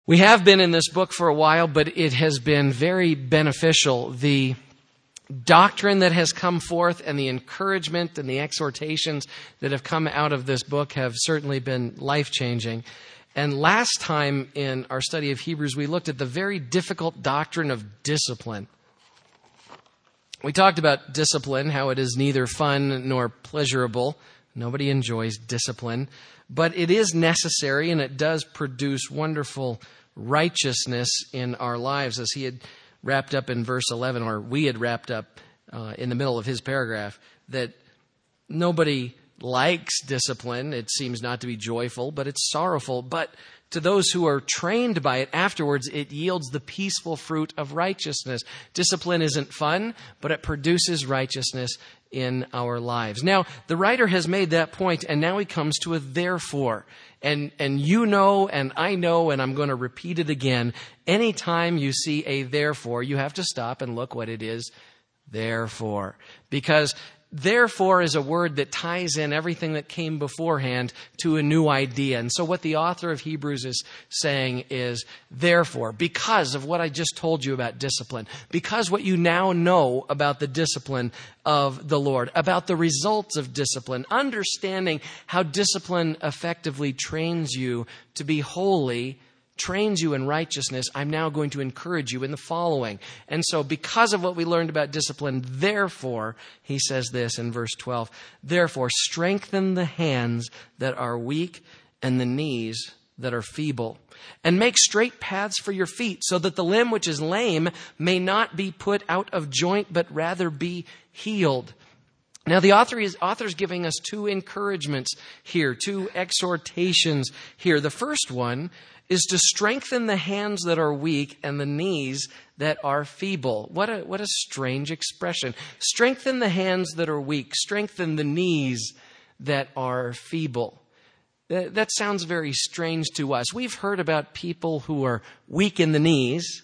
We have been in this book for a while, but it has been very beneficial. The doctrine that has come forth and the encouragement and the exhortations that have come out of this book have certainly been life-changing. And last time in our study of Hebrews, we looked at the very difficult doctrine of discipline. We talked about discipline, how it is neither fun nor pleasurable. Nobody enjoys discipline, but it is necessary and it does produce wonderful righteousness in our lives, as he had wrapped up in verse 11, or we had wrapped up in the middle of his paragraph, that nobody likes discipline. It seems not to be joyful, but it's sorrowful. But to those who are trained by it afterwards, it yields the peaceful fruit of righteousness. Discipline isn't fun, but it produces righteousness in our lives. Now, the writer has made that point, and now he comes to a therefore. And you know, and I know, and I'm going to repeat it again. Anytime you see a therefore, you have to stop and look what it is, therefore. Because therefore is a word that ties in everything that came beforehand to a new idea. And so what the author of Hebrews is saying is, therefore, because of what I just told you about discipline, because what you now know about the discipline of the Lord, about the results of discipline, understanding how discipline effectively trains you to be holy, trains you in righteousness, I'm now going to encourage you in the following. And so because of what we learned about discipline, therefore, he says this in verse 12, therefore strengthen the hands that are weak and the knees that are feeble, and make straight paths for your feet, so that the limb which is lame may not be put out of joint, but rather be healed. Now, the author's giving us two encouragements here, two exhortations here. The first one is to strengthen the hands that are weak and the knees that are feeble. What a strange expression. Strengthen the hands that are weak. Strengthen the knees that are feeble. That sounds very strange to us. We've heard about people who are weak in the knees,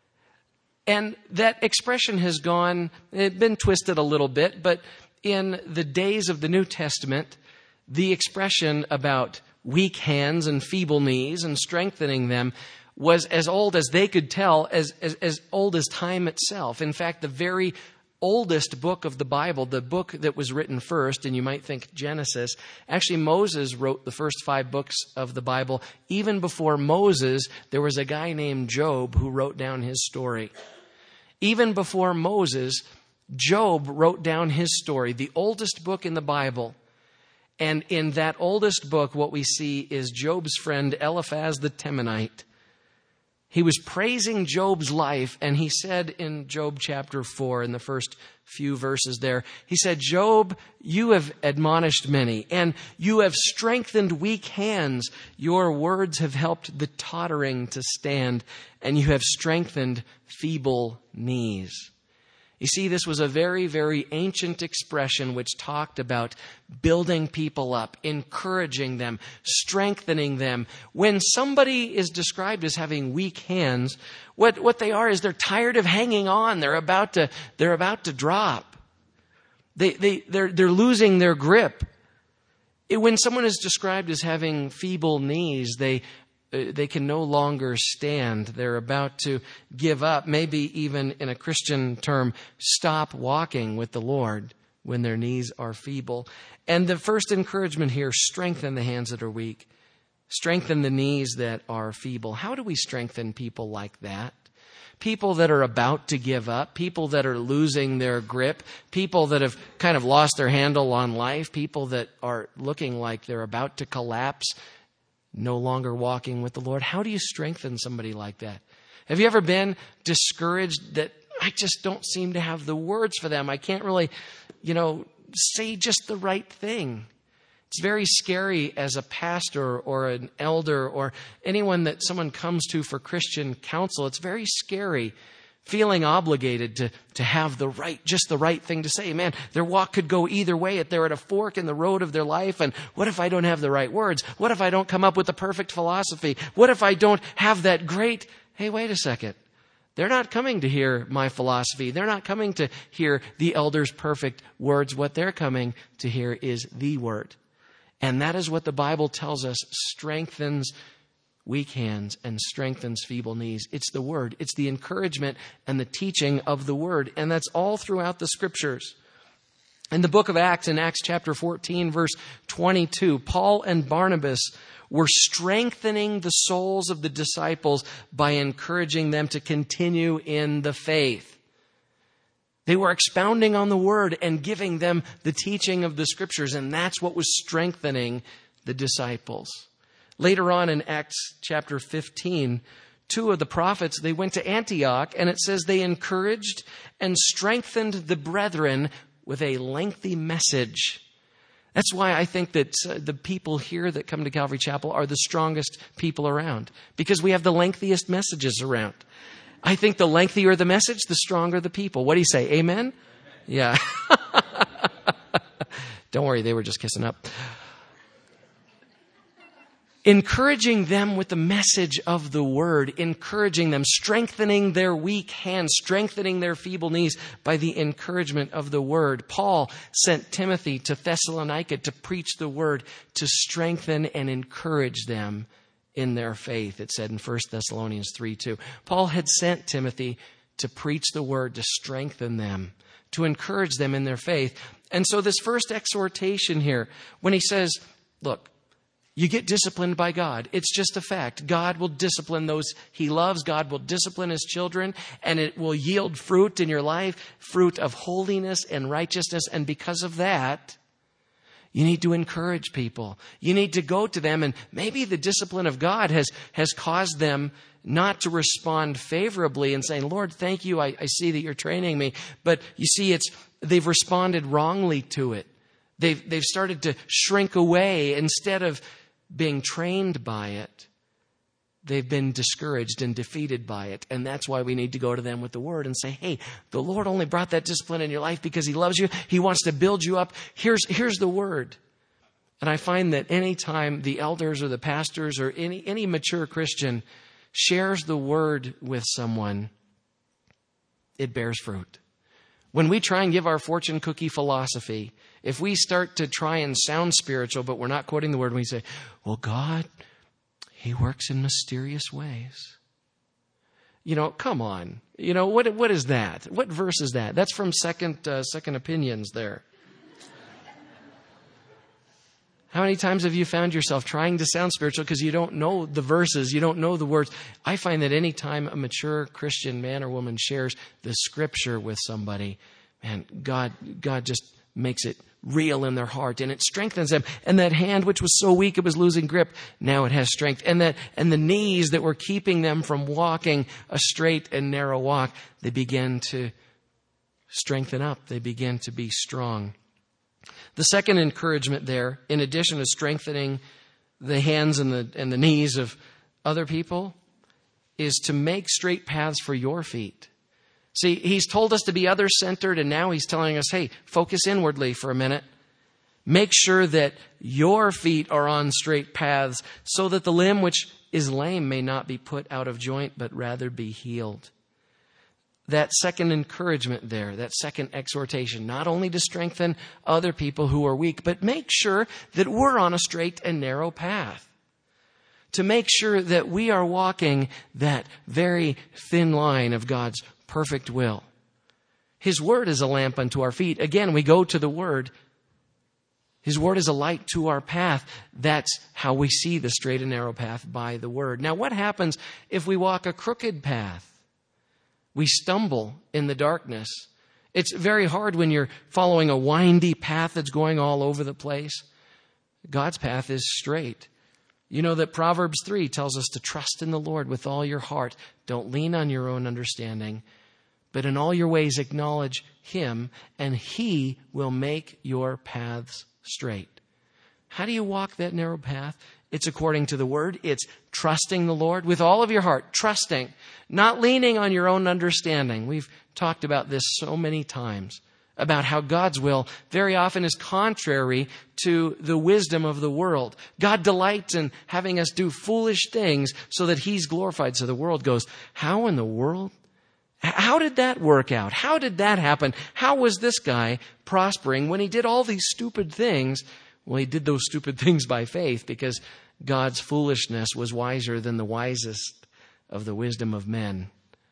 and that expression has been twisted a little bit, but in the days of the New Testament, the expression about weak hands and feeble knees and strengthening them was as old as they could tell, as old as time itself. In fact, the very oldest book of the Bible, the book that was written first, and you might think Genesis, actually Moses wrote the first 5 books of the Bible. Even before Moses, there was a guy named Job who wrote down his story. Even before Moses, Job wrote down his story, the oldest book in the Bible. And in that oldest book, what we see is Job's friend Eliphaz the Temanite. He was praising Job's life, and he said in Job chapter 4, in the first few verses there, he said, Job, you have admonished many, and you have strengthened weak hands. Your words have helped the tottering to stand, and you have strengthened feeble knees. You see, this was a very, very ancient expression which talked about building people up, encouraging them, strengthening them. When somebody is described as having weak hands, what they are is they're tired of hanging on. They're about to drop. They're losing their grip. When someone is described as having feeble knees, they can no longer stand. They're about to give up, maybe even in a Christian term, stop walking with the Lord when their knees are feeble. And the first encouragement here, strengthen the hands that are weak. Strengthen the knees that are feeble. How do we strengthen people like that? People that are about to give up, people that are losing their grip, people that have kind of lost their handle on life, people that are looking like they're about to collapse, no longer walking with the Lord. How do you strengthen somebody like that? Have you ever been discouraged that I just don't seem to have the words for them? I can't really, say just the right thing. It's very scary as a pastor or an elder or anyone that someone comes to for Christian counsel. It's very scary feeling obligated to have just the right thing to say. Man, their walk could go either way. If they're at a fork in the road of their life, and what if I don't have the right words? What if I don't come up with the perfect philosophy? What if I don't have that great, hey, wait a second. They're not coming to hear my philosophy. They're not coming to hear the elder's perfect words. What they're coming to hear is the word. And that is what the Bible tells us strengthens weak hands and strengthens feeble knees. It's the Word. It's the encouragement and the teaching of the Word. And that's all throughout the Scriptures. In the book of Acts, in Acts chapter 14, verse 22, Paul and Barnabas were strengthening the souls of the disciples by encouraging them to continue in the faith. They were expounding on the Word and giving them the teaching of the Scriptures, and that's what was strengthening the disciples. Later on in Acts chapter 15, two of the prophets, they went to Antioch, and it says they encouraged and strengthened the brethren with a lengthy message. That's why I think that the people here that come to Calvary Chapel are the strongest people around, because we have the lengthiest messages around. I think the lengthier the message, the stronger the people. What do you say? Amen? Yeah. Don't worry, they were just kissing up. Encouraging them with the message of the Word, encouraging them, strengthening their weak hands, strengthening their feeble knees by the encouragement of the Word. Paul sent Timothy to Thessalonica to preach the Word, to strengthen and encourage them in their faith. It said in 1 Thessalonians 3:2. Paul had sent Timothy to preach the Word, to strengthen them, to encourage them in their faith. And so this first exhortation here, when he says, look, you get disciplined by God. It's just a fact. God will discipline those He loves. God will discipline His children, and it will yield fruit in your life, fruit of holiness and righteousness. And because of that, you need to encourage people. You need to go to them, and maybe the discipline of God has caused them not to respond favorably and saying, Lord, thank you. I see that you're training me. But you see, they've responded wrongly to it. They've started to shrink away instead of being trained by it. They've been discouraged and defeated by it. And that's why we need to go to them with the Word and say, hey, the Lord only brought that discipline in your life because He loves you. He wants to build you up. Here's the Word. And I find that anytime the elders or the pastors or any mature Christian shares the Word with someone, it bears fruit. When we try and give our fortune cookie philosophy, if we start to try and sound spiritual, but we're not quoting the Word, and we say, well, God, He works in mysterious ways. Come on. What is that? What verse is that? That's from Second Opinions there. How many times have you found yourself trying to sound spiritual because you don't know the verses, you don't know the words? I find that any time a mature Christian man or woman shares the Scripture with somebody, man, God just makes it real in their heart, and it strengthens them. And that hand, which was so weak it was losing grip, now it has strength. And the knees that were keeping them from walking a straight and narrow walk, they begin to strengthen up. They begin to be strong. The second encouragement there, in addition to strengthening the hands and the knees of other people, is to make straight paths for your feet. See, He's told us to be other-centered, and now He's telling us, hey, focus inwardly for a minute. Make sure that your feet are on straight paths so that the limb which is lame may not be put out of joint, but rather be healed. That second encouragement there, that second exhortation, not only to strengthen other people who are weak, but make sure that we're on a straight and narrow path. To make sure that we are walking that very thin line of God's perfect will. His Word is a lamp unto our feet. Again, we go to the Word. His Word is a light to our path. That's how we see the straight and narrow path, by the Word. Now, what happens if we walk a crooked path? We stumble in the darkness. It's very hard when you're following a windy path that's going all over the place. God's path is straight. You know that Proverbs 3 tells us to trust in the Lord with all your heart. Don't lean on your own understanding, but in all your ways acknowledge Him, and He will make your paths straight. How do you walk that narrow path? It's according to the Word. It's trusting the Lord with all of your heart. Trusting. Not leaning on your own understanding. We've talked about this so many times. About how God's will very often is contrary to the wisdom of the world. God delights in having us do foolish things so that He's glorified. So the world goes, how in the world? How did that work out? How did that happen? How was this guy prospering when he did all these stupid things? Well, he did those stupid things by faith because God's foolishness was wiser than the wisest of the wisdom of men.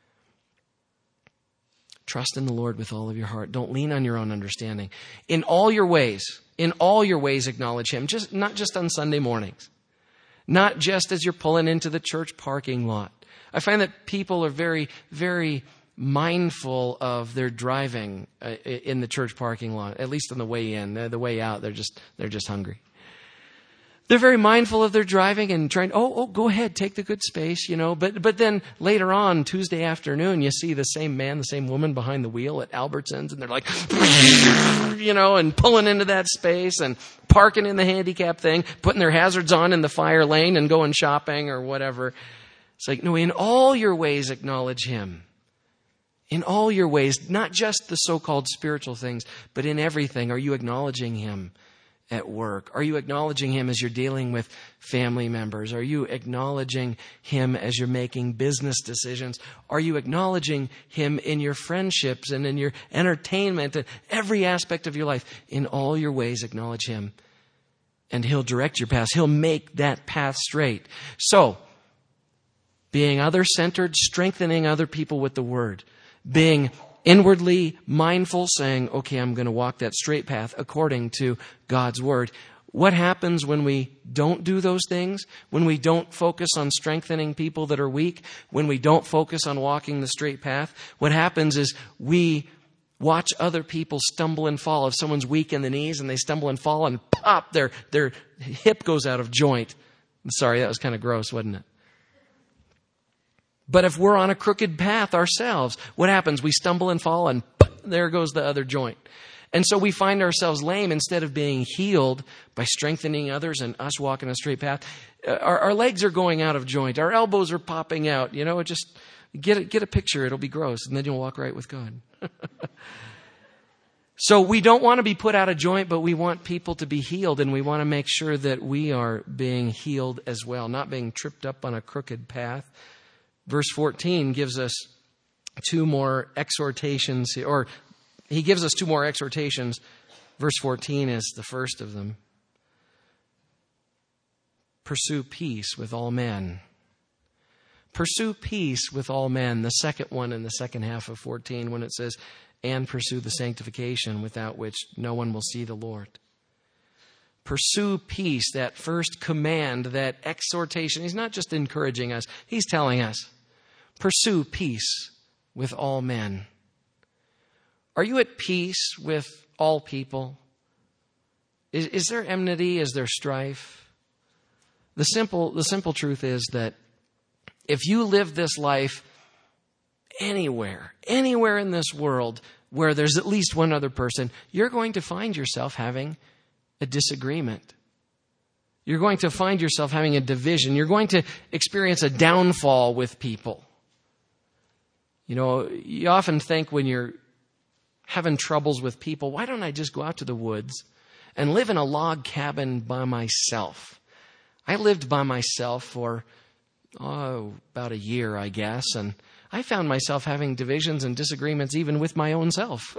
Trust in the Lord with all of your heart. Don't lean on your own understanding. In all your ways acknowledge Him. Not just on Sunday mornings. Not just as you're pulling into the church parking lot. I find that people are very, very mindful of their driving in the church parking lot, at least on the way in. The way out, they're just hungry. They're very mindful of their driving and trying, go ahead, take the good space, But then later on, Tuesday afternoon, you see the same man, the same woman behind the wheel at Albertsons, and they're like, and pulling into that space and parking in the handicap thing, putting their hazards on in the fire lane and going shopping or whatever. It's like, no, in all your ways, acknowledge Him. In all your ways, not just the so-called spiritual things, but in everything. Are you acknowledging Him at work? Are you acknowledging Him as you're dealing with family members? Are you acknowledging Him as you're making business decisions? Are you acknowledging Him in your friendships and in your entertainment and every aspect of your life? In all your ways, acknowledge Him, and He'll direct your path. He'll make that path straight. So, being other-centered, strengthening other people with the Word, being inwardly mindful, saying, okay, I'm going to walk that straight path according to God's Word. What happens when we don't do those things? When we don't focus on strengthening people that are weak? When we don't focus on walking the straight path? What happens is we watch other people stumble and fall. If someone's weak in the knees and they stumble and fall and pop, their hip goes out of joint. I'm sorry, that was kind of gross, wasn't it? But if we're on a crooked path ourselves, what happens? We stumble and fall and there goes the other joint. And so we find ourselves lame instead of being healed by strengthening others and us walking a straight path. Our legs are going out of joint. Our elbows are popping out. Just get a picture. It'll be gross. And then you'll walk right with God. So we don't want to be put out of joint, but we want people to be healed. And we want to make sure that we are being healed as well, not being tripped up on a crooked path. Verse 14 gives us two more exhortations, or he gives us two more exhortations. Verse 14 is the first of them. Pursue peace with all men. Pursue peace with all men. The second one in the second half of 14 when it says, and pursue the sanctification without which no one will see the Lord. Pursue peace, that first command, that exhortation. He's not just encouraging us. He's telling us, pursue peace with all men. Are you at peace with all people? Is there enmity? Is there strife? The simple truth is that if you live this life anywhere in this world where there's at least one other person, you're going to find yourself having a disagreement. You're going to find yourself having a division. You're going to experience a downfall with people. You often think when you're having troubles with people, why don't I just go out to the woods and live in a log cabin by myself? I lived by myself for about a year, I guess, and I found myself having divisions and disagreements even with my own self.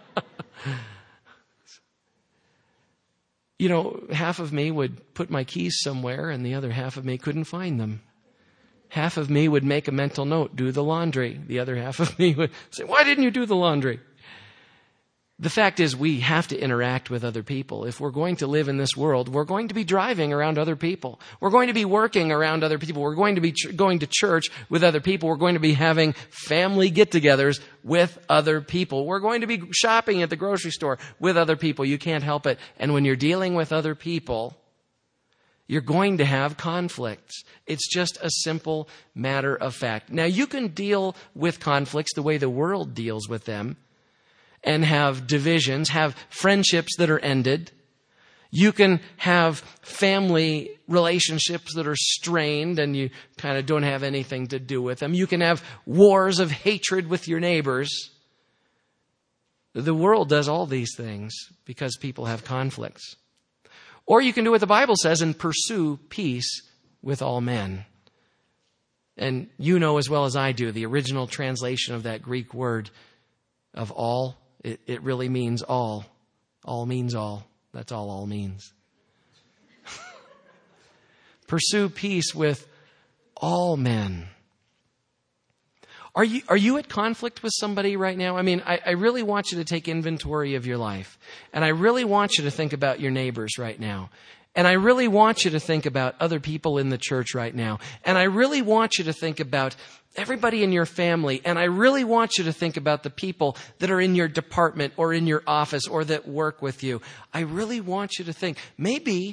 Half of me would put my keys somewhere and the other half of me couldn't find them. Half of me would make a mental note, do the laundry. The other half of me would say, why didn't you do the laundry? The fact is we have to interact with other people. If we're going to live in this world, we're going to be driving around other people. We're going to be working around other people. We're going to be going to church with other people. We're going to be having family get-togethers with other people. We're going to be shopping at the grocery store with other people. You can't help it. And when you're dealing with other people, you're going to have conflicts. It's just a simple matter of fact. Now, you can deal with conflicts the way the world deals with them and have divisions, have friendships that are ended. You can have family relationships that are strained and you kind of don't have anything to do with them. You can have wars of hatred with your neighbors. The world does all these things because people have conflicts. Or you can do what the Bible says and pursue peace with all men. And you know as well as I do, the original translation of that Greek word of all, it really means all. All means all. That's all means. Pursue peace with all men. Are you at conflict with somebody right now? I mean, I really want you to take inventory of your life. And I really want you to think about your neighbors right now. And I really want you to think about other people in the church right now. And I really want you to think about everybody in your family. And I really want you to think about the people that are in your department or in your office or that work with you. I really want you to think. Maybe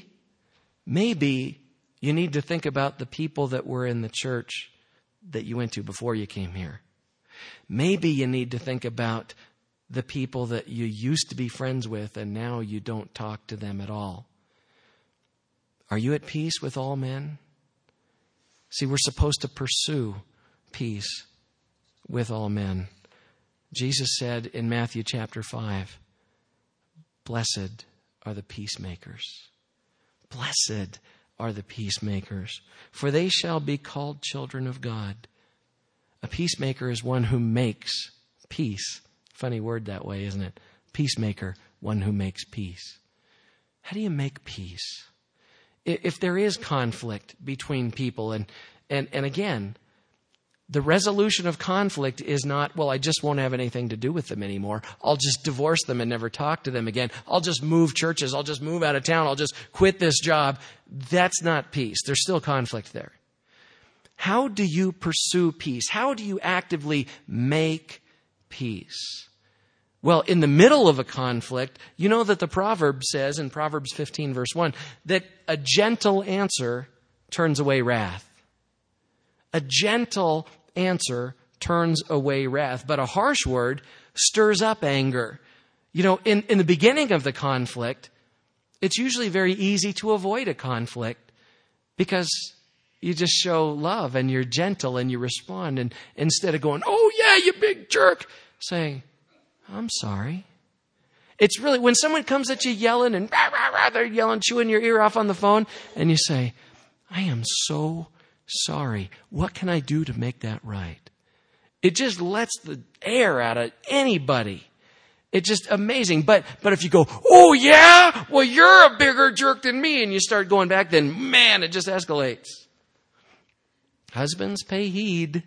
you need to think about the people that were in the church that you went to before you came here. Maybe you need to think about the people that you used to be friends with and now you don't talk to them at all. Are you at peace with all men? See, we're supposed to pursue peace with all men. Jesus said in Matthew chapter 5, "Blessed are the peacemakers. Blessed are the peacemakers, for they shall be called children of God." A peacemaker is one who makes peace. Funny word that way, isn't it? Peacemaker, one who makes peace. How do you make peace? If there is conflict between people, and again, the resolution of conflict is not, well, I just won't have anything to do with them anymore. I'll just divorce them and never talk to them again. I'll just move churches. I'll just move out of town. I'll just quit this job. That's not peace. There's still conflict there. How do you pursue peace? How do you actively make peace? Well, in the middle of a conflict, you know that the proverb says in Proverbs 15 verse 1 that a gentle answer turns away wrath. A gentle answer turns away wrath, but a harsh word stirs up anger. You know, in the beginning of the conflict, it's usually very easy to avoid a conflict because you just show love and you're gentle and you respond. And instead of going, "Oh yeah, you big jerk," saying, "I'm sorry." It's really, when someone comes at you yelling and rah, rah, rah, they're yelling, chewing your ear off on the phone, and you say, "I am so sorry. What can I do to make that right?" It just lets the air out of anybody. It's just amazing. But if you go, "Oh yeah, well you're a bigger jerk than me," and you start going back, then man, it just escalates. Husbands, pay heed.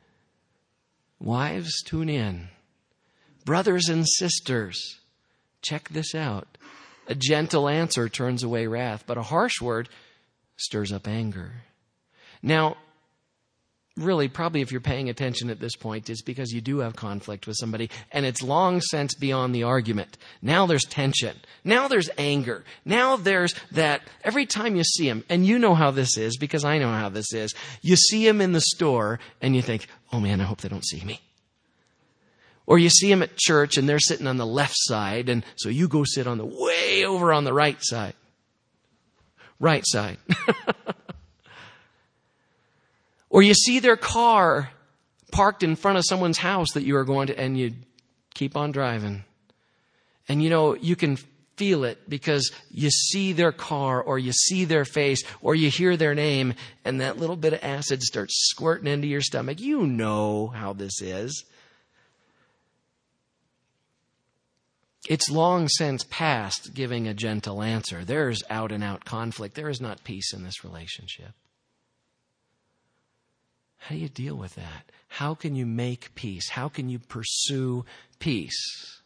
Wives, tune in. Brothers and sisters, check this out. A gentle answer turns away wrath, but a harsh word stirs up anger. Now, really, probably if you're paying attention at this point, it's because you do have conflict with somebody, and it's long since beyond the argument. Now there's tension. Now there's anger. Now there's that every time you see them, and you know how this is because I know how this is, you see them in the store, and you think, "Oh man, I hope they don't see me." Or you see them at church, and they're sitting on the left side, and so you go sit on the way over on the right side. Right side. Or you see their car parked in front of someone's house that you are going to, and you keep on driving. And you know, you can feel it because you see their car or you see their face or you hear their name, and that little bit of acid starts squirting into your stomach. You know how this is. It's long since past giving a gentle answer. There's out and out conflict. There is not peace in this relationship. How do you deal with that? How can you make peace? How can you pursue peace?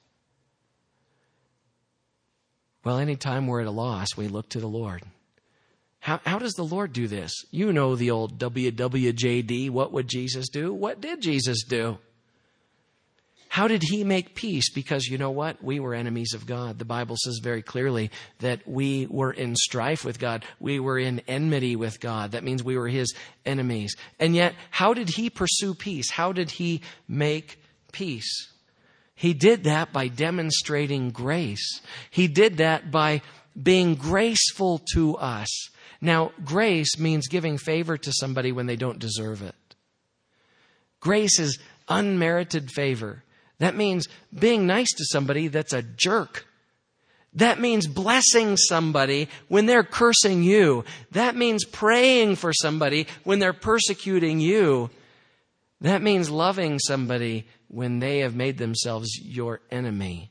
Well, anytime we're at a loss, we look to the Lord. How does the Lord do this? You know the old WWJD, what would Jesus do? What did Jesus do? How did he make peace? Because you know what? We were enemies of God. The Bible says very clearly that we were in strife with God. We were in enmity with God. That means we were his enemies. And yet, how did he pursue peace? How did he make peace? He did that by demonstrating grace. He did that by being graceful to us. Now, grace means giving favor to somebody when they don't deserve it. Grace is unmerited favor. That means being nice to somebody that's a jerk. That means blessing somebody when they're cursing you. That means praying for somebody when they're persecuting you. That means loving somebody when they have made themselves your enemy.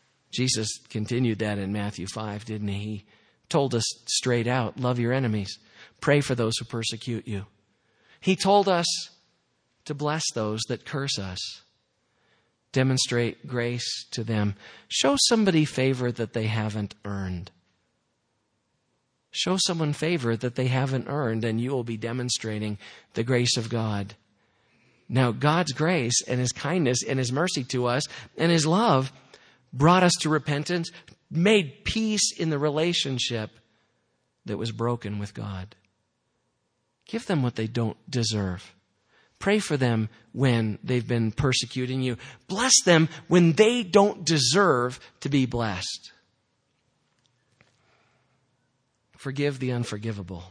Jesus continued that in Matthew 5, didn't he? He told us straight out, love your enemies. Pray for those who persecute you. He told us to bless those that curse us. Demonstrate grace to them. Show somebody favor that they haven't earned. Show someone favor that they haven't earned, and you will be demonstrating the grace of God. Now, God's grace and His kindness and His mercy to us and His love brought us to repentance, made peace in the relationship that was broken with God. Give them what they don't deserve. Pray for them when they've been persecuting you. Bless them when they don't deserve to be blessed. Forgive the unforgivable.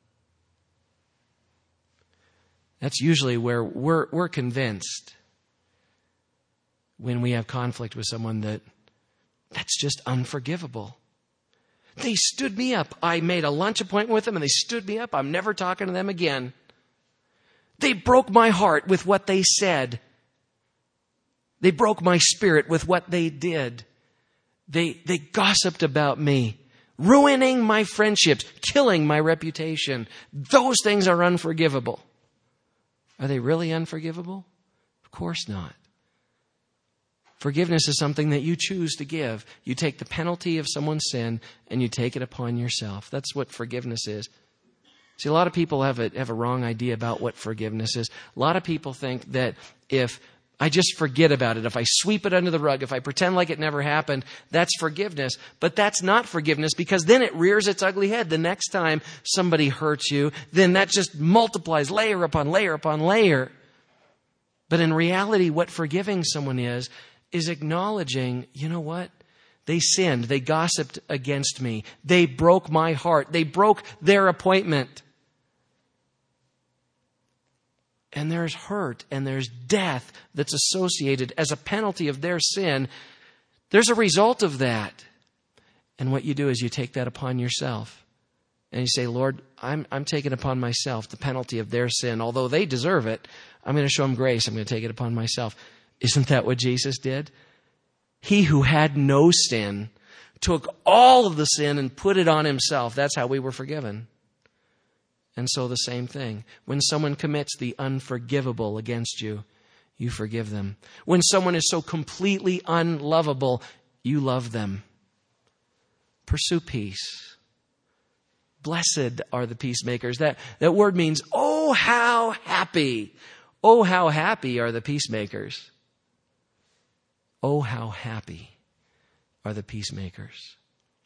That's usually where we're convinced when we have conflict with someone that's just unforgivable. They stood me up. I made a lunch appointment with them and they stood me up. I'm never talking to them again. They broke my heart with what they said. They broke my spirit with what they did. They gossiped about me, ruining my friendships, killing my reputation. Those things are unforgivable. Are they really unforgivable? Of course not. Forgiveness is something that you choose to give. You take the penalty of someone's sin and you take it upon yourself. That's what forgiveness is. See, a lot of people have a wrong idea about what forgiveness is. A lot of people think that if I just forget about it, if I sweep it under the rug, if I pretend like it never happened, that's forgiveness. But that's not forgiveness, because then it rears its ugly head. The next time somebody hurts you, then that just multiplies layer upon layer upon layer. But in reality, what forgiving someone is acknowledging, you know what? They sinned. They gossiped against me. They broke my heart. They broke their appointment. And there's hurt and there's death that's associated as a penalty of their sin. There's a result of that. And what you do is you take that upon yourself. And you say, Lord, I'm taking upon myself the penalty of their sin. Although they deserve it, I'm going to show them grace. I'm going to take it upon myself. Isn't that what Jesus did? He who had no sin took all of the sin and put it on himself. That's how we were forgiven. And so the same thing. When someone commits the unforgivable against you, you forgive them. When someone is so completely unlovable, you love them. Pursue peace. Blessed are the peacemakers. That word means, oh, how happy. Oh, how happy are the peacemakers. Oh, how happy are the peacemakers.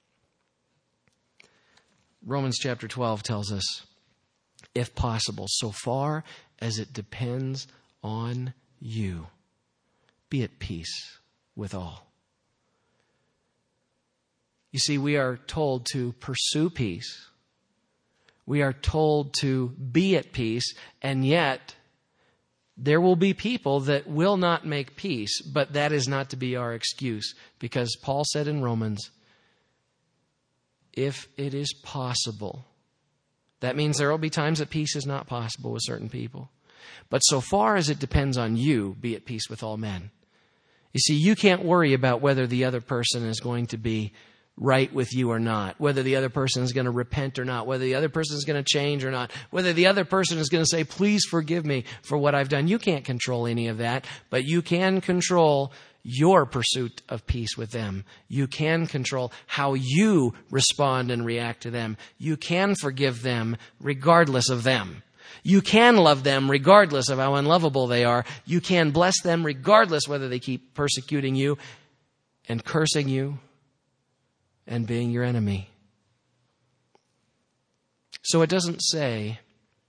Romans chapter 12 tells us, if possible, so far as it depends on you, be at peace with all. You see, we are told to pursue peace. We are told to be at peace, and yet there will be people that will not make peace, but that is not to be our excuse, because Paul said in Romans, if it is possible, that means there will be times that peace is not possible with certain people. But so far as it depends on you, be at peace with all men. You see, you can't worry about whether the other person is going to be right with you or not, whether the other person is going to repent or not, whether the other person is going to change or not, whether the other person is going to say, please forgive me for what I've done. You can't control any of that, but you can control your pursuit of peace with them. You can control how you respond and react to them. You can forgive them regardless of them. You can love them regardless of how unlovable they are. You can bless them regardless whether they keep persecuting you and cursing you and being your enemy. So it doesn't say,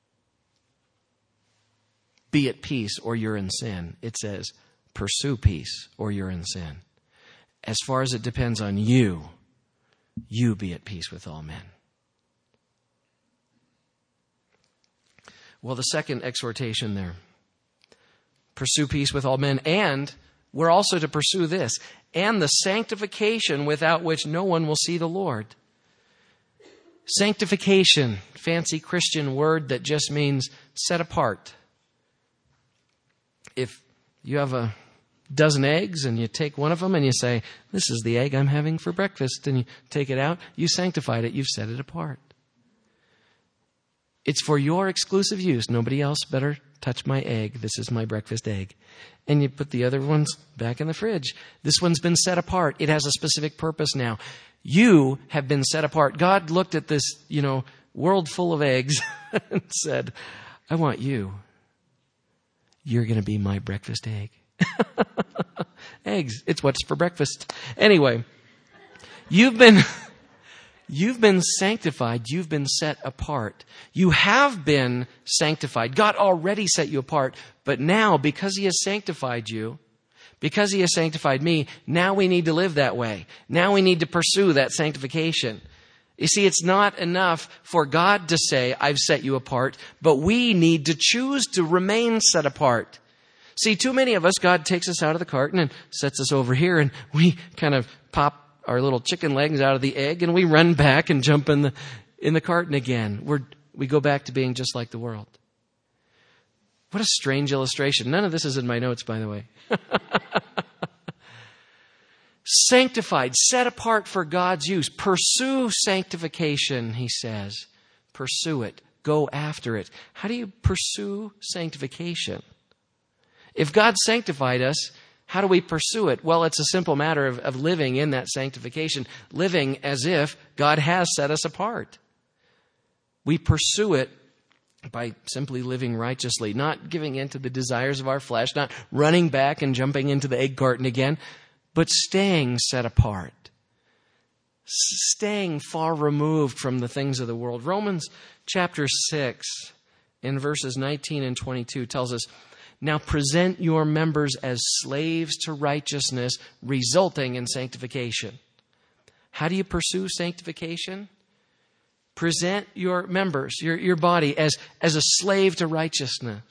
be at peace or you're in sin. It says, pursue peace or you're in sin. As far as it depends on you, you be at peace with all men. Well, the second exhortation there, pursue peace with all men, and we're also to pursue this, and the sanctification without which no one will see the Lord. Sanctification, fancy Christian word that just means set apart. If you have a dozen eggs and you take one of them and you say, this is the egg I'm having for breakfast, and you take it out, you sanctified it, you've set it apart. It's for your exclusive use. Nobody else better touch my egg. This is my breakfast egg. And you put the other ones back in the fridge. This one's been set apart. It has a specific purpose now. You have been set apart. God looked at this, world full of eggs and said, I want you. You're going to be my breakfast egg. Eggs. It's what's for breakfast. Anyway, you've been sanctified. You've been set apart. You have been sanctified. God already set you apart. But now, because He has sanctified you, because He has sanctified me, now we need to live that way. Now we need to pursue that sanctification. You see, it's not enough for God to say, I've set you apart, but we need to choose to remain set apart. See, too many of us, God takes us out of the carton and sets us over here, and we kind of pop our little chicken legs out of the egg, and we run back and jump in the carton again. We go back to being just like the world. What a strange illustration. None of this is in my notes, by the way. Sanctified, set apart for God's use. Pursue sanctification, he says. Pursue it. Go after it. How do you pursue sanctification? If God sanctified us, how do we pursue it? Well, it's a simple matter of living in that sanctification, living as if God has set us apart. We pursue it by simply living righteously, not giving in to the desires of our flesh, not running back and jumping into the egg carton again, but staying set apart, staying far removed from the things of the world. Romans chapter 6 in verses 19 and 22 tells us, now present your members as slaves to righteousness, resulting in sanctification. How do you pursue sanctification? Present your members, your body, as a slave to righteousness.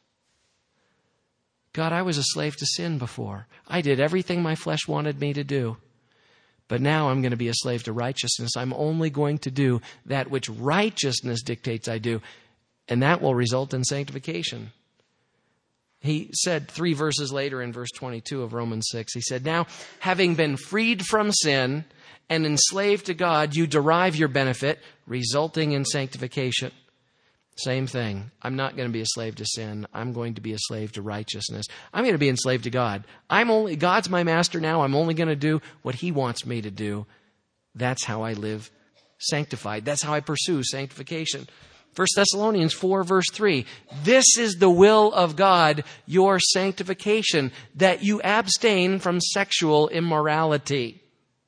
God, I was a slave to sin before. I did everything my flesh wanted me to do. But now I'm going to be a slave to righteousness. I'm only going to do that which righteousness dictates I do. And that will result in sanctification. He said 3 verses later in verse 22 of Romans 6, he said, now, having been freed from sin and enslaved to God, you derive your benefit, resulting in sanctification. Same thing. I'm not going to be a slave to sin. I'm going to be a slave to righteousness. I'm going to be enslaved to God. God's my master now. I'm only going to do what He wants me to do. That's how I live sanctified. That's how I pursue sanctification. 1 Thessalonians 4 verse 3, this is the will of God, your sanctification, that you abstain from sexual immorality.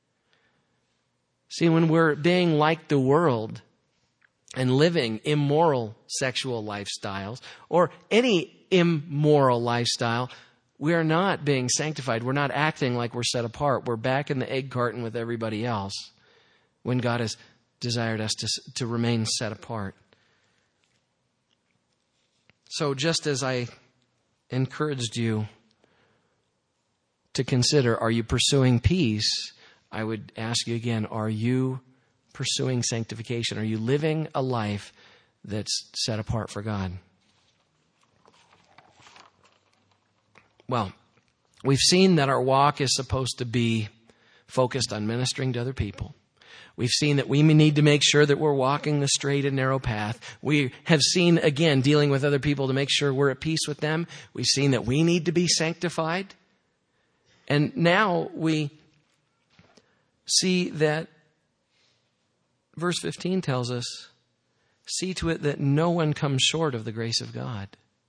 See, when we're being like the world and living immoral sexual lifestyles or any immoral lifestyle, we're not being sanctified. We're not acting like we're set apart. We're back in the egg carton with everybody else when God has desired us to remain set apart. So just as I encouraged you to consider, are you pursuing peace? I would ask you again, are you pursuing sanctification? Are you living a life that's set apart for God? Well, we've seen that our walk is supposed to be focused on ministering to other people. We've seen that we need to make sure that we're walking the straight and narrow path. We have seen, again, dealing with other people to make sure we're at peace with them. We've seen that we need to be sanctified. And now we see that verse 15 tells us, see to it that no one comes short of the grace of God.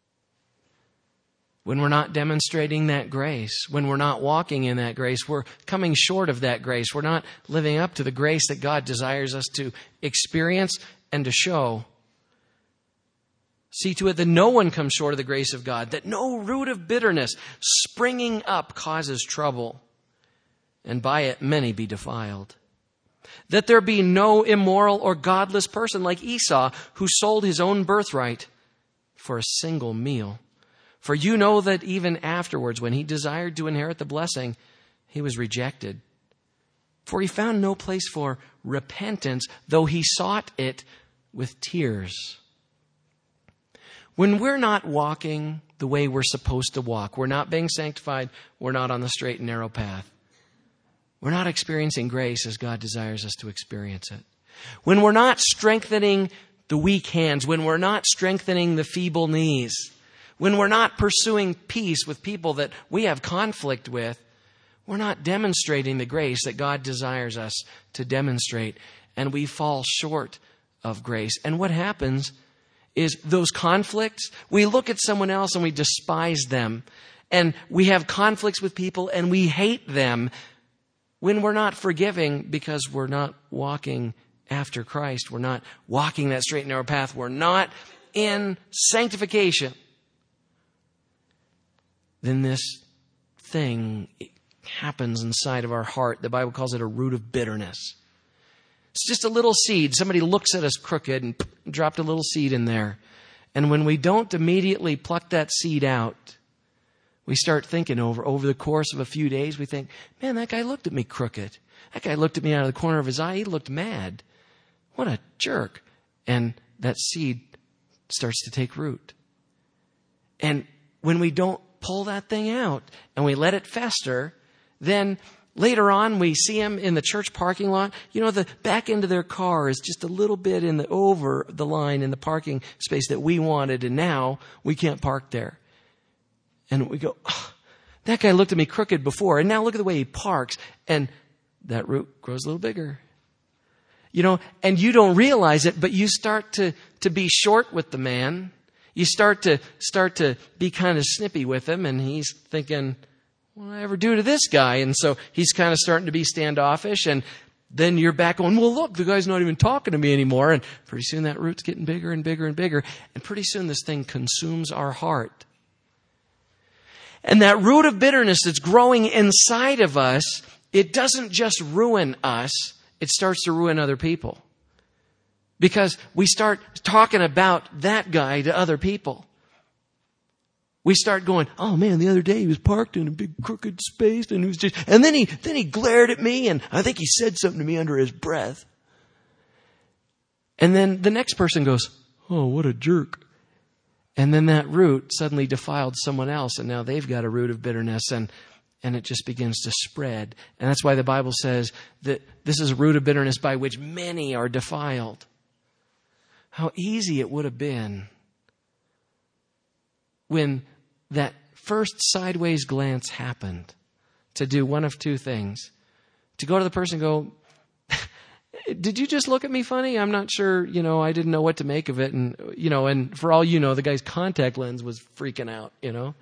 When we're not demonstrating that grace, when we're not walking in that grace, we're coming short of that grace. We're not living up to the grace that God desires us to experience and to show. See to it that no one comes short of the grace of God, that no root of bitterness springing up causes trouble, and by it many be defiled. That there be no immoral or godless person like Esau, who sold his own birthright for a single meal. For you know that even afterwards, when he desired to inherit the blessing, he was rejected. For he found no place for repentance, though he sought it with tears. When we're not walking the way we're supposed to walk, we're not being sanctified, we're not on the straight and narrow path. We're not experiencing grace as God desires us to experience it. When we're not strengthening the weak hands, when we're not strengthening the feeble knees, when we're not pursuing peace with people that we have conflict with, we're not demonstrating the grace that God desires us to demonstrate. And we fall short of grace. And what happens is those conflicts, we look at someone else and we despise them. And we have conflicts with people and we hate them when we're not forgiving because we're not walking after Christ. We're not walking that straight and narrow path. We're not in sanctification. Then this thing happens inside of our heart. The Bible calls it a root of bitterness. It's just a little seed. Somebody looks at us crooked and dropped a little seed in there. And when we don't immediately pluck that seed out, we start thinking over the course of a few days, we think, man, that guy looked at me crooked. That guy looked at me out of the corner of his eye. He looked mad. What a jerk. And that seed starts to take root. And when we don't pull that thing out and we let it fester, then later on we see him in the church parking lot. You know, the back end of their car is just a little bit over the line in the parking space that we wanted, and now we can't park there. And we go, oh, that guy looked at me crooked before, and now look at the way he parks. And that root grows a little bigger. You know, and you don't realize it, but you start to be short with the man. You start to be kind of snippy with him, and he's thinking, what did I ever do to this guy? And so he's kind of starting to be standoffish, and then you're back going, well, look, the guy's not even talking to me anymore. And pretty soon that root's getting bigger and bigger and bigger. And pretty soon this thing consumes our heart. And that root of bitterness that's growing inside of us, it doesn't just ruin us, it starts to ruin other people. Because we start talking about that guy to other people. We start going, oh man, the other day he was parked in a big crooked space and he was just, and then he glared at me and I think he said something to me under his breath. And then the next person goes, oh, what a jerk. And then that root suddenly defiled someone else, and now they've got a root of bitterness, and it just begins to spread. And that's why the Bible says that this is a root of bitterness by which many are defiled. How easy it would have been when that first sideways glance happened to do one of two things. To go to the person and go, did you just look at me funny? I'm not sure, I didn't know what to make of it. And, and for all you know, the guy's contact lens was freaking out,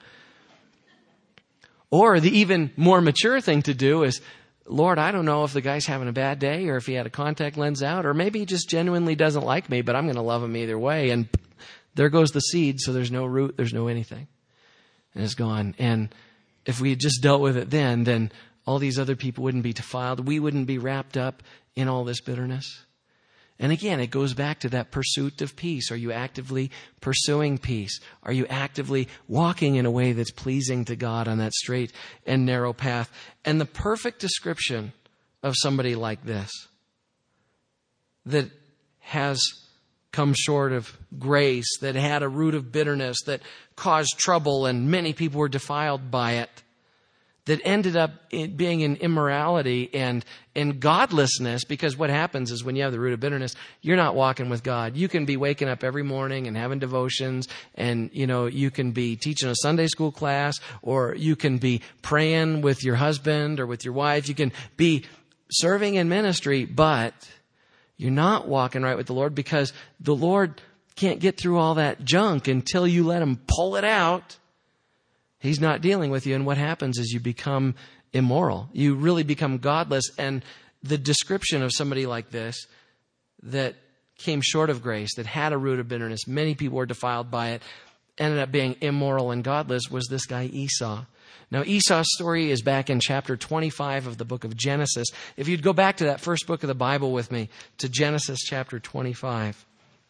Or the even more mature thing to do is, Lord, I don't know if the guy's having a bad day or if he had a contact lens out, or maybe he just genuinely doesn't like me, but I'm going to love him either way. And there goes the seed. So there's no root. There's no anything. And it's gone. And if we had just dealt with it then all these other people wouldn't be defiled. We wouldn't be wrapped up in all this bitterness. And again, it goes back to that pursuit of peace. Are you actively pursuing peace? Are you actively walking in a way that's pleasing to God on that straight and narrow path? And the perfect description of somebody like this, that has come short of grace, that had a root of bitterness, that caused trouble and many people were defiled by it, that ended up being in immorality and in godlessness, because what happens is when you have the root of bitterness, you're not walking with God. You can be waking up every morning and having devotions, and you can be teaching a Sunday school class, or you can be praying with your husband or with your wife. You can be serving in ministry, but you're not walking right with the Lord, because the Lord can't get through all that junk until you let him pull it out. He's not dealing with you. And what happens is you become immoral. You really become godless. And the description of somebody like this that came short of grace, that had a root of bitterness, many people were defiled by it, ended up being immoral and godless, was this guy Esau. Now, Esau's story is back in chapter 25 of the book of Genesis. If you'd go back to that first book of the Bible with me, to Genesis chapter 25.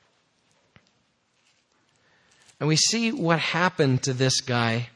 And we see what happened to this guy.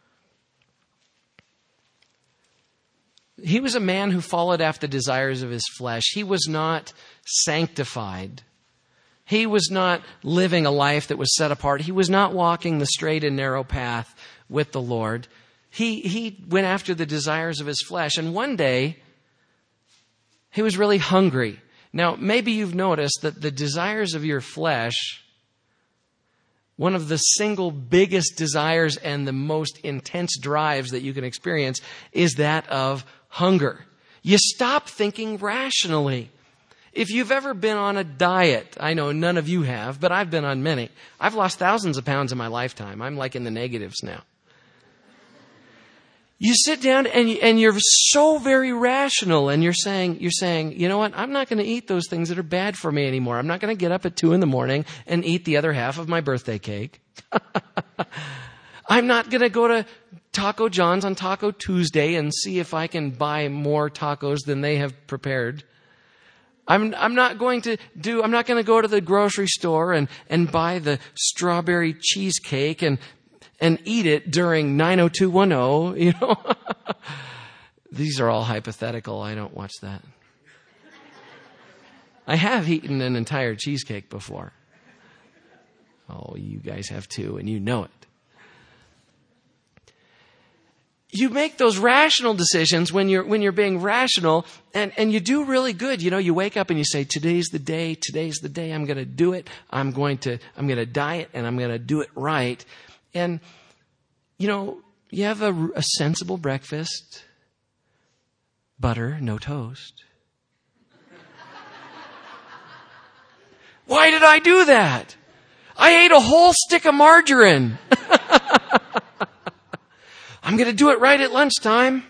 He was a man who followed after the desires of his flesh. He was not sanctified. He was not living a life that was set apart. He was not walking the straight and narrow path with the Lord. He went after the desires of his flesh. And one day, he was really hungry. Now, maybe you've noticed that the desires of your flesh, one of the single biggest desires and the most intense drives that you can experience is that of hunger. You stop thinking rationally. If you've ever been on a diet, I know none of you have, but I've been on many. I've lost thousands of pounds in my lifetime. I'm like in the negatives now. You sit down and you're so very rational, and you're saying, you know what? I'm not going to eat those things that are bad for me anymore. I'm not going to get up at 2 a.m. and eat the other half of my birthday cake. I'm not going to go to Taco John's on Taco Tuesday and see if I can buy more tacos than they have prepared. I'm not going to go to the grocery store and buy the strawberry cheesecake and eat it during 90210, you know. These are all hypothetical. I don't watch that. I have eaten an entire cheesecake before. Oh, you guys have too, and you know it. You make those rational decisions when you're being rational, and you do really good. You know, you wake up and you say, today's the day, I'm going to do it. I'm going to diet, and I'm going to do it right. And, you know, you have a sensible breakfast, butter, no toast. Why did I do that? I ate a whole stick of margarine. I'm going to do it right at lunchtime.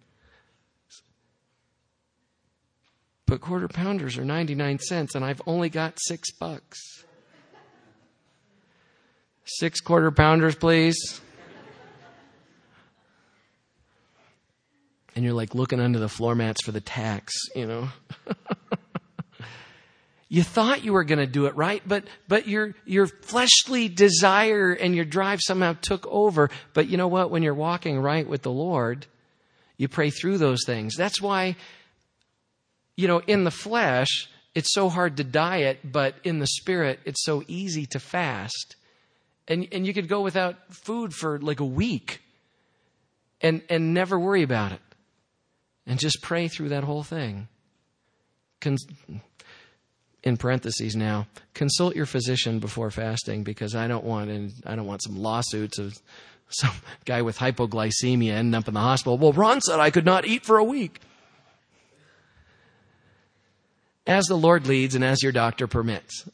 But quarter pounders are 99 cents, and I've only got $6. 6 quarter pounders, please. And you're like looking under the floor mats for the tax, you know. You thought you were going to do it right, but your fleshly desire and your drive somehow took over. But you know what? When you're walking right with the Lord, you pray through those things. That's why, you know, in the flesh, it's so hard to diet, but in the spirit, it's so easy to fast. And you could go without food for like a week and never worry about it. And just pray through that whole thing. In parentheses now, consult your physician before fasting, because I don't want some lawsuits of some guy with hypoglycemia ending up in the hospital. Well, Ron said I could not eat for a week. As the Lord leads and as your doctor permits.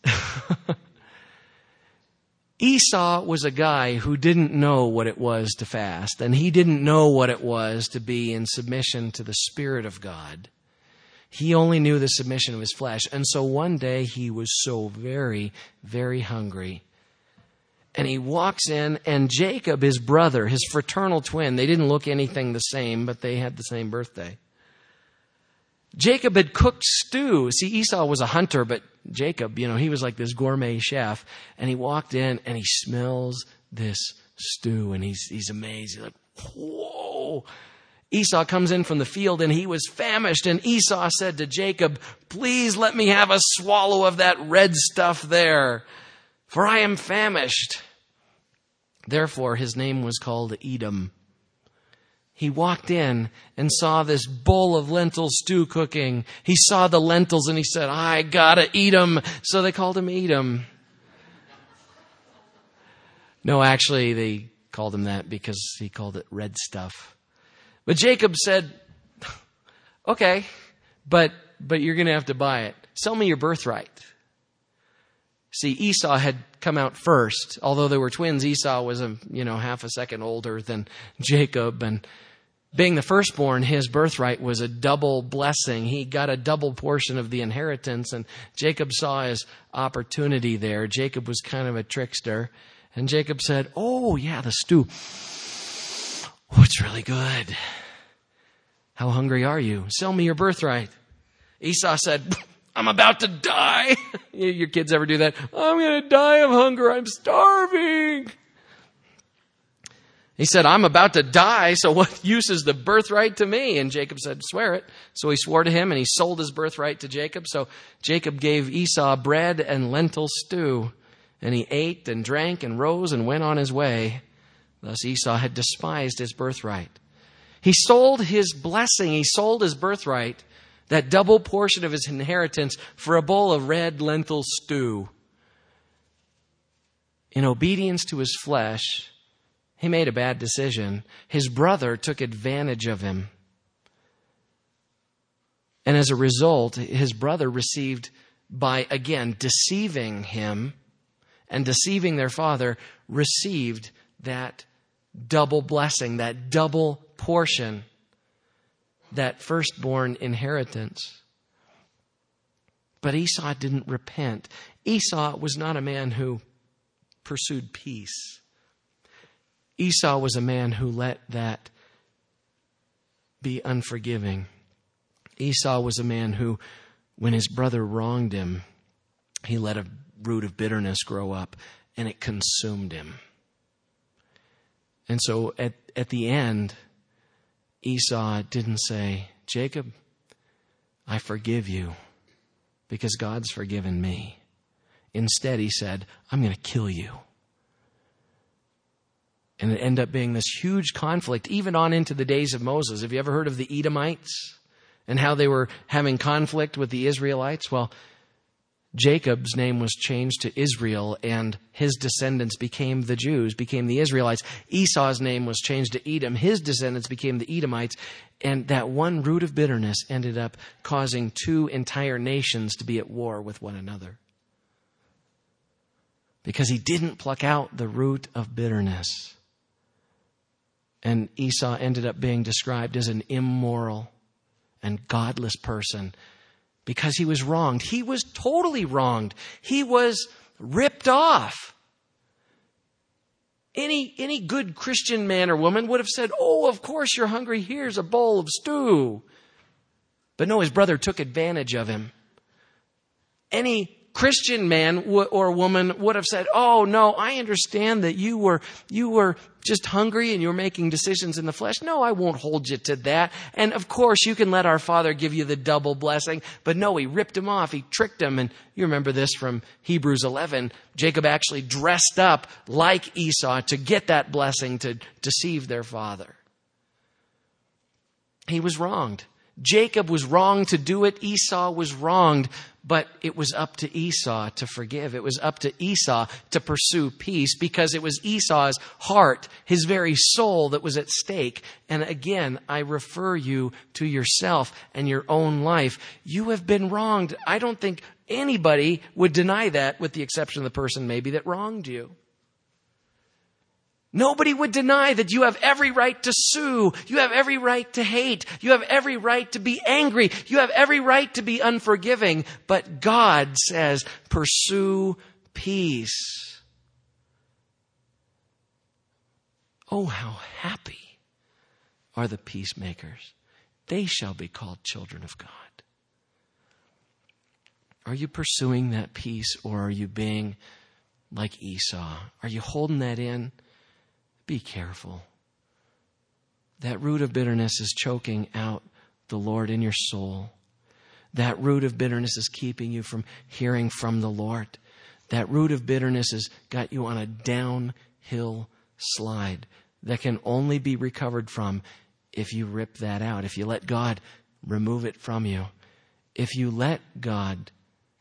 Esau was a guy who didn't know what it was to fast, and he didn't know what it was to be in submission to the Spirit of God. He only knew the submission of his flesh. And so one day he was so very, very hungry. And he walks in, and Jacob, his brother, his fraternal twin, they didn't look anything the same, but they had the same birthday. Jacob had cooked stew. See, Esau was a hunter, but Jacob, you know, he was like this gourmet chef. And he walked in and he smells this stew, and he's amazed. He's like, whoa. Esau comes in from the field, and he was famished. And Esau said to Jacob, please let me have a swallow of that red stuff there, for I am famished. Therefore, his name was called Edom. He walked in and saw this bowl of lentil stew cooking. He saw the lentils and he said, I gotta eat them. So they called him Edom. No, actually, they called him that because he called it red stuff. But Jacob said, okay, but you're going to have to buy it. Sell me your birthright. See, Esau had come out first. Although they were twins, Esau was half a second older than Jacob. And being the firstborn, his birthright was a double blessing. He got a double portion of the inheritance, and Jacob saw his opportunity there. Jacob was kind of a trickster. And Jacob said, oh, yeah, the stew. Oh, it's really good. How hungry are you? Sell me your birthright. Esau said, I'm about to die. Your kids ever do that? I'm going to die of hunger. I'm starving. He said, I'm about to die, so what use is the birthright to me? And Jacob said, swear it. So he swore to him, and he sold his birthright to Jacob. So Jacob gave Esau bread and lentil stew, and he ate and drank and rose and went on his way. Thus Esau had despised his birthright. He sold his blessing, he sold his birthright that double portion of his inheritance for a bowl of red lentil stew. In obedience to his flesh, he made a bad decision. His brother took advantage of him. And as a result, his brother received, by, again, deceiving him and deceiving their father, received that double blessing, that double portion, that firstborn inheritance. But Esau didn't repent. Esau was not a man who pursued peace. Esau was a man who let that be unforgiving. Esau was a man who, when his brother wronged him, he let a root of bitterness grow up and it consumed him. And so at the end, Esau didn't say, Jacob, I forgive you because God's forgiven me. Instead, he said, I'm going to kill you. And it ended up being this huge conflict, even on into the days of Moses. Have you ever heard of the Edomites and how they were having conflict with the Israelites? Well, Jacob's name was changed to Israel, and his descendants became the Jews, became the Israelites. Esau's name was changed to Edom. His descendants became the Edomites. And that one root of bitterness ended up causing two entire nations to be at war with one another. Because he didn't pluck out the root of bitterness. And Esau ended up being described as an immoral and godless person because he was wronged. He was totally wronged. He was ripped off. Any good Christian man or woman would have said, oh, of course you're hungry. Here's a bowl of stew. But no, his brother took advantage of him. Any Christian man or woman would have said, oh, no, I understand that you were just hungry and you were making decisions in the flesh. No, I won't hold you to that. And of course, you can let our Father give you the double blessing. But no, he ripped him off. He tricked him. And you remember this from Hebrews 11. Jacob actually dressed up like Esau to get that blessing to deceive their father. He was wronged. Jacob was wrong to do it. Esau was wronged. But it was up to Esau to forgive. It was up to Esau to pursue peace because it was Esau's heart, his very soul that was at stake. And again, I refer you to yourself and your own life. You have been wronged. I don't think anybody would deny that, with the exception of the person maybe that wronged you. Nobody would deny that you have every right to sue. You have every right to hate. You have every right to be angry. You have every right to be unforgiving. But God says, pursue peace. Oh, how happy are the peacemakers. They shall be called children of God. Are you pursuing that peace, or are you being like Esau? Are you holding that in? Be careful. That root of bitterness is choking out the Lord in your soul. That root of bitterness is keeping you from hearing from the Lord. That root of bitterness has got you on a downhill slide that can only be recovered from if you rip that out, if you let God remove it from you. If you let God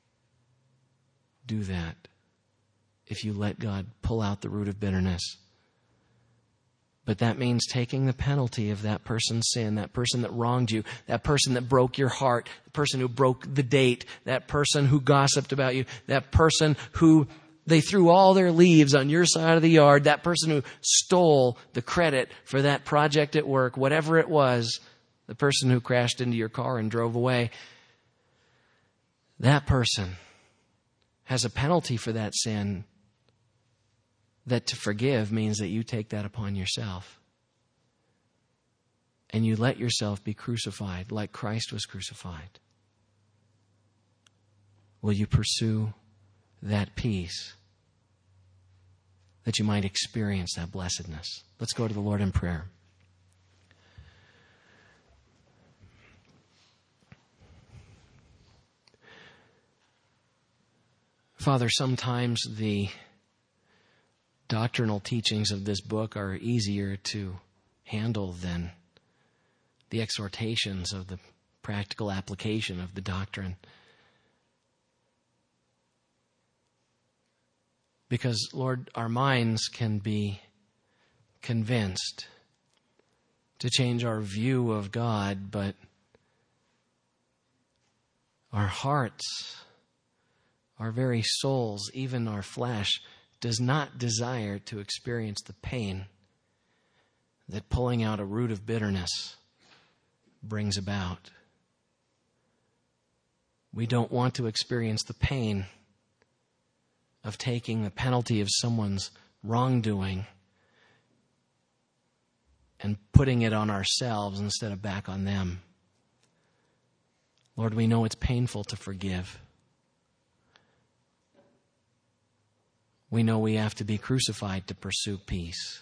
do that, if you let God pull out the root of bitterness. But that means taking the penalty of that person's sin, that person that wronged you, that person that broke your heart, the person who broke the date, that person who gossiped about you, that person who they threw all their leaves on your side of the yard, that person who stole the credit for that project at work, whatever it was, the person who crashed into your car and drove away. That person has a penalty for that sin. That to forgive means that you take that upon yourself. And you let yourself be crucified like Christ was crucified. Will you pursue that peace that you might experience that blessedness? Let's go to the Lord in prayer. Father, sometimes the doctrinal teachings of this book are easier to handle than the exhortations of the practical application of the doctrine. Because, Lord, our minds can be convinced to change our view of God, but our hearts, our very souls, even our flesh, does not desire to experience the pain that pulling out a root of bitterness brings about. We don't want to experience the pain of taking the penalty of someone's wrongdoing and putting it on ourselves instead of back on them. Lord, we know it's painful to forgive. We know we have to be crucified to pursue peace.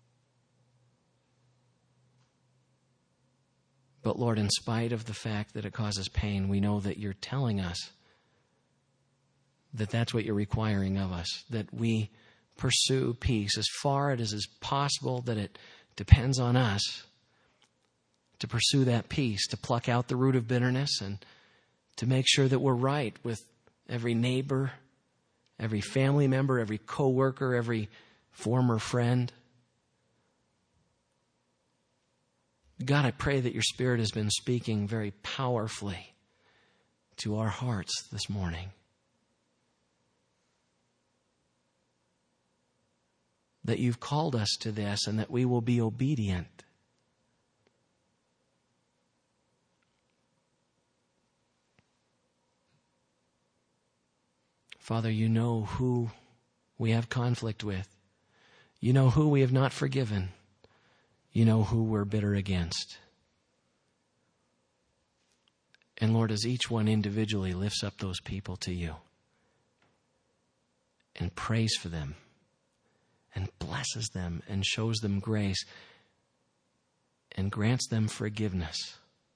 But Lord, in spite of the fact that it causes pain, we know that you're telling us that that's what you're requiring of us, that we pursue peace as far as is possible, that it depends on us to pursue that peace, to pluck out the root of bitterness and to make sure that we're right with every neighbor, every family member, every coworker, every former friend. God, I pray that your Spirit has been speaking very powerfully to our hearts this morning. That you've called us to this and that we will be obedient. Father, you know who we have conflict with. You know who we have not forgiven. You know who we're bitter against. And Lord, as each one individually lifts up those people to you and prays for them and blesses them and shows them grace and grants them forgiveness,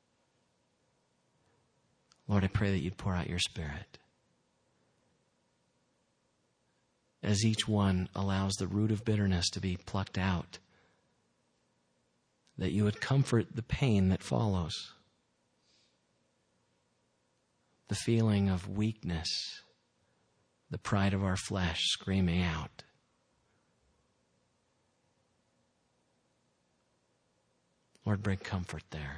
Lord, I pray that you'd pour out your Spirit. As each one allows the root of bitterness to be plucked out, that you would comfort the pain that follows, the feeling of weakness, the pride of our flesh screaming out. Lord, bring comfort there.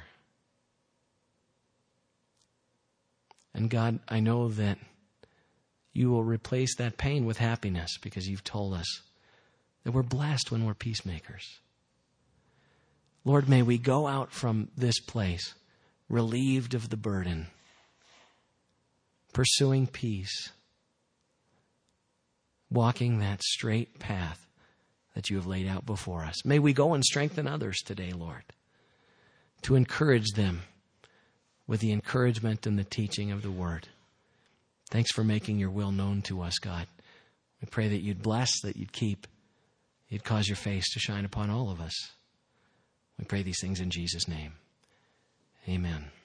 And God, I know that you will replace that pain with happiness because you've told us that we're blessed when we're peacemakers. Lord, may we go out from this place relieved of the burden, pursuing peace, walking that straight path that you have laid out before us. May we go and strengthen others today, Lord, to encourage them with the encouragement and the teaching of the Word. Thanks for making your will known to us, God. We pray that you'd bless, that you'd keep, you'd cause your face to shine upon all of us. We pray these things in Jesus' name. Amen.